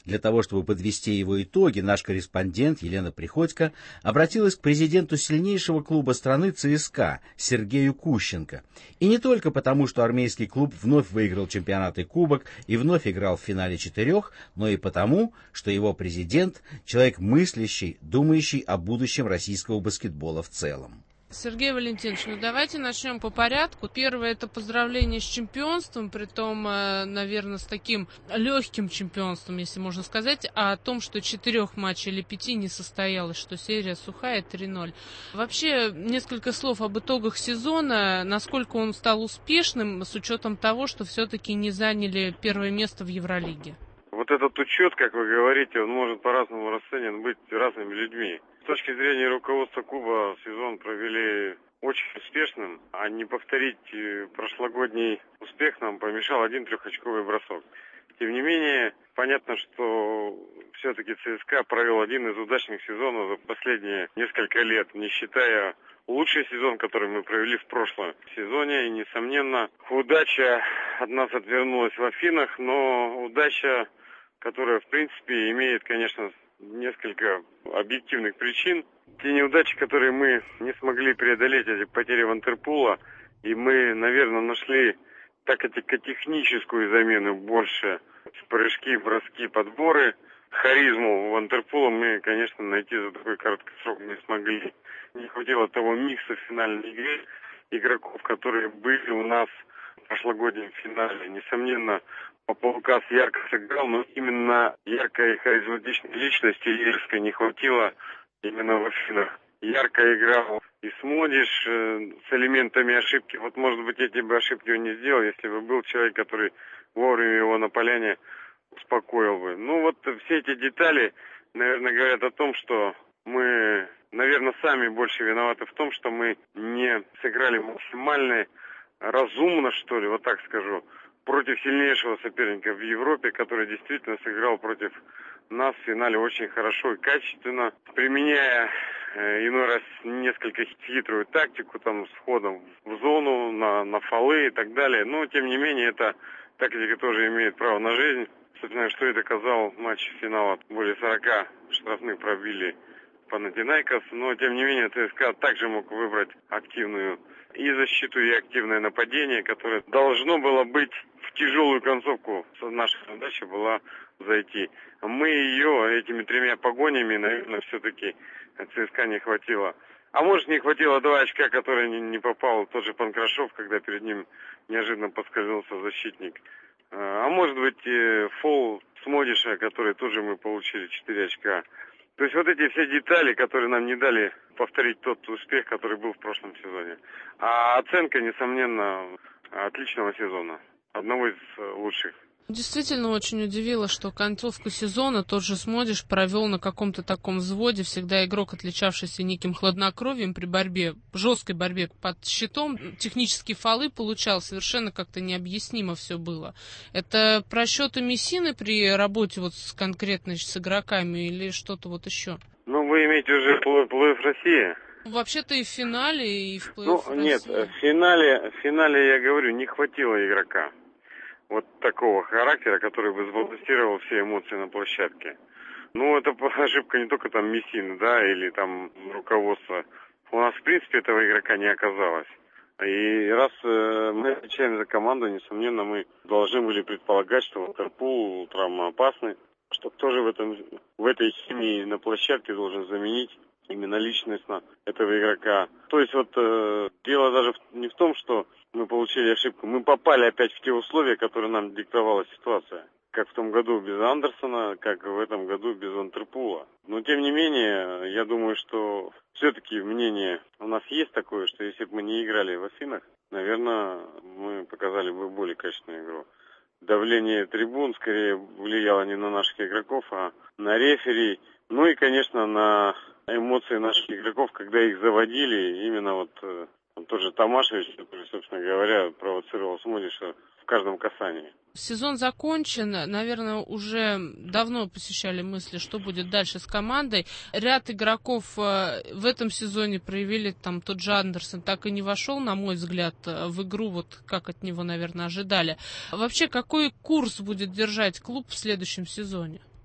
Для того, чтобы подвести его итоги, наш корреспондент Елена Приходько обратилась к президенту сильнейшего клуба страны ЦСКА Сергею Кущенко. И не только потому, что армейский клуб вновь выиграл чемпионат и кубок и вновь играл в финале 4, но и потому, что его президент – человек мыслящий, думающий о будущем российского баскетбола в целом. Сергей Валентинович, давайте начнем по порядку. Первое — это поздравление с чемпионством, притом, наверное, с таким легким чемпионством, если можно сказать, о том, что 4 матчей или 5 не состоялось, что серия сухая 3-0. Вообще, несколько слов об итогах сезона, насколько он стал успешным, с учетом того, что все-таки не заняли первое место в Евролиге. Вот этот учет, как вы говорите, он может по-разному расценен быть разными людьми. С точки зрения руководства клуба сезон провели очень успешным, а не повторить прошлогодний успех нам помешал один 3-очковый бросок. Тем не менее, понятно, что все-таки ЦСКА провел один из удачных сезонов за последние несколько лет, не считая лучший сезон, который мы провели в прошлом сезоне. И, несомненно, удача от нас отвернулась в Афинах, но удача, которая, в принципе, имеет, конечно, несколько объективных причин. Те неудачи, которые мы не смогли преодолеть, эти потери Вантерпула, и мы, наверное, нашли тактико-техническую замену больше, прыжки, броски, подборы. Харизму Вантерпула мы, конечно, найти за такой короткий срок не смогли. Не хватило того микса в финальной игре игроков, которые были у нас в прошлогоднем финале. Несомненно, Папаукас ярко сыграл, но именно яркой харизматичной личности лидерской не хватило именно в Афинах. Ярко играл и Смодиш с элементами ошибки. Вот, может быть, эти бы ошибки он не сделал, если бы был человек, который вовремя его на поляне успокоил бы. Ну, вот все эти детали, наверное, говорят о том, что мы, наверное, сами больше виноваты в том, что мы не сыграли максимально разумно, что ли, вот так скажу, против сильнейшего соперника в Европе, который действительно сыграл против нас в финале очень хорошо и качественно, применяя иной раз несколько хитрую тактику, там, с входом в зону, на фолы и так далее. Но, тем не менее, эта тактика тоже имеет право на жизнь. Собственно, что и доказал матч финала. Более 40 штрафных пробили Панатинайкос, но, тем не менее, ЦСКА также мог выбрать активную и защиту, и активное нападение, которое должно было быть в тяжелую концовку. Наша задача была зайти. Мы ее этими 3 погонями, наверное, все-таки ЦСКА не хватило. А может, не хватило 2 очка, которые не попал тот же Панкрашов, когда перед ним неожиданно подскользнулся защитник. А может быть, фол Смодиша, который тоже мы получили 4 очка. То есть вот эти все детали, которые нам не дали повторить тот успех, который был в прошлом сезоне. А оценка, несомненно, отличного сезона. Одного из лучших. Действительно очень удивило, что концовку сезона тот же Смодиш провел на каком-то таком взводе. Всегда игрок, отличавшийся неким хладнокровием при борьбе, жесткой борьбе под щитом, технические фолы получал. Совершенно как-то необъяснимо все было. Это просчеты Мессины при работе вот конкретно с игроками или что-то вот еще? Ну, вы имеете уже плей-офф России? Вообще-то и в финале, и в плей-офф России. Нет, в финале, я говорю, не хватило игрока. Вот такого характера, который бы сбалансировал все эмоции на площадке. Ну, это ошибка не только там Мессины, да, или там руководства. У нас, в принципе, этого игрока не оказалось. И раз мы отвечаем за команду, несомненно, мы должны были предполагать, что Вантерпул травмоопасный, что кто же в этой химии на площадке должен заменить именно личностно этого игрока. То есть вот дело даже не в том, что мы получили ошибку. Мы попали опять в те условия, которые нам диктовала ситуация. Как в том году без Андерсона, как в этом году без Вантерпула. Но тем не менее, я думаю, что все-таки мнение у нас есть такое, что если бы мы не играли в Афинах, наверное, мы показали бы более качественную игру. Давление трибун скорее влияло не на наших игроков, а на рефери. Ну и, конечно, на эмоции наших игроков, когда их заводили, именно вот тот же Томашевич, который, собственно говоря, провоцировал Смодиша в каждом касании. Сезон закончен, наверное, уже давно посещали мысли, что будет дальше с командой. Ряд игроков в этом сезоне проявили, там тот же Андерсон так и не вошел, на мой взгляд, в игру, вот как от него, наверное, ожидали. Вообще, какой курс будет держать клуб в следующем сезоне?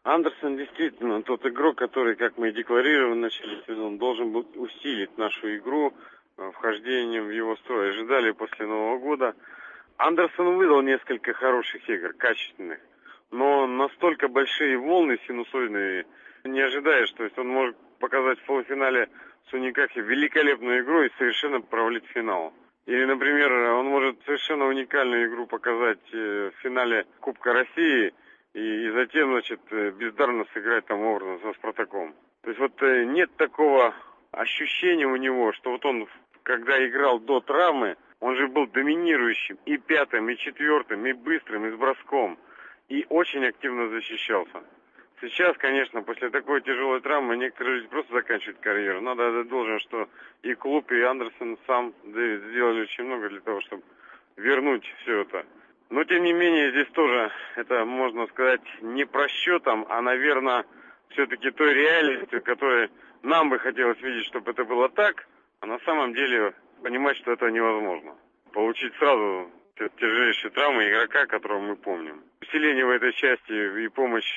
Андерсон действительно тот игрок, который, как мы и декларировали в начале сезона, должен был усилить нашу игру вхождением в его строй. Ожидали после Нового года. Андерсон выдал несколько хороших игр, качественных, но настолько большие волны синусоидные не ожидаешь. То есть он может показать в полуфинале с Уникахи великолепную игру и совершенно провалить финал. Или, например, он может совершенно уникальную игру показать в финале Кубка России и затем, значит, бездарно сыграть там образно со Спартаком. То есть вот нет такого ощущения у него, что вот он, когда играл до травмы, он же был доминирующим и пятым, и четвертым, и быстрым, и с броском. И очень активно защищался. Сейчас, конечно, после такой тяжелой травмы некоторые люди просто заканчивают карьеру. Надо отдать должное, что и клуб, и Андерсон сам сделали очень много для того, чтобы вернуть все это. Но, тем не менее, здесь тоже, это, можно сказать, не просчетом, а, наверное, все-таки той реальностью, которой нам бы хотелось видеть, чтобы это было так, а на самом деле понимать, что это невозможно. Получить сразу тяжелейшие травмы игрока, которого мы помним. Усиление в этой части и помощь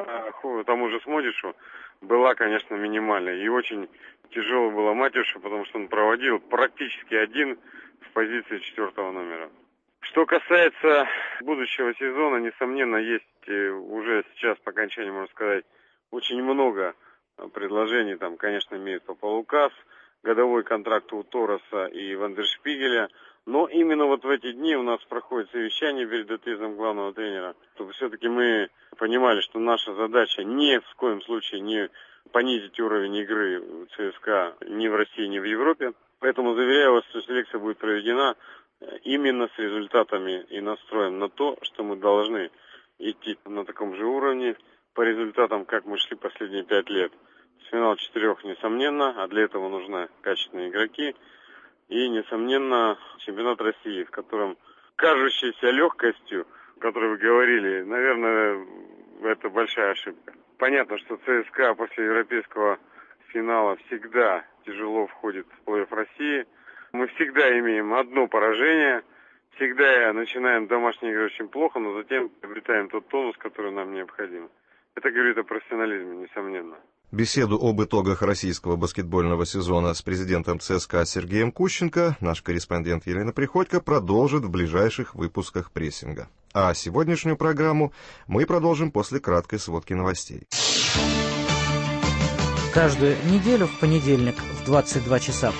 тому же Смодишу была, конечно, минимальной. И очень тяжело было Матюшу, потому что он проводил практически один в позиции 4-го номера. Что касается будущего сезона, несомненно, есть уже сейчас, по окончании, можно сказать, очень много предложений. Там, конечно, имеет Папалукас, годовой контракт у Тороса и Вандершпигеля. Но именно вот в эти дни у нас проходит совещание перед отъездом главного тренера, чтобы все-таки мы понимали, что наша задача ни в коем случае не понизить уровень игры ЦСКА ни в России, ни в Европе. Поэтому заверяю вас, что селекция будет проведена именно с результатами и настроем на то, что мы должны идти на таком же уровне по результатам, как мы шли последние 5 лет. С финала 4, несомненно, а для этого нужны качественные игроки. И, несомненно, чемпионат России, в котором кажущейся легкостью, о которой вы говорили, наверное, это большая ошибка. Понятно, что ЦСКА после европейского финала всегда тяжело входит в плей-офф России. Мы всегда имеем одно поражение, всегда начинаем домашние игры очень плохо, но затем приобретаем тот тонус, который нам необходим. Это говорит о профессионализме, несомненно. Беседу об итогах российского баскетбольного сезона с президентом ЦСКА Сергеем Кущенко наш корреспондент Елена Приходько продолжит в ближайших выпусках прессинга. А сегодняшнюю программу мы продолжим после краткой сводки новостей. Каждую неделю в понедельник в 22 часа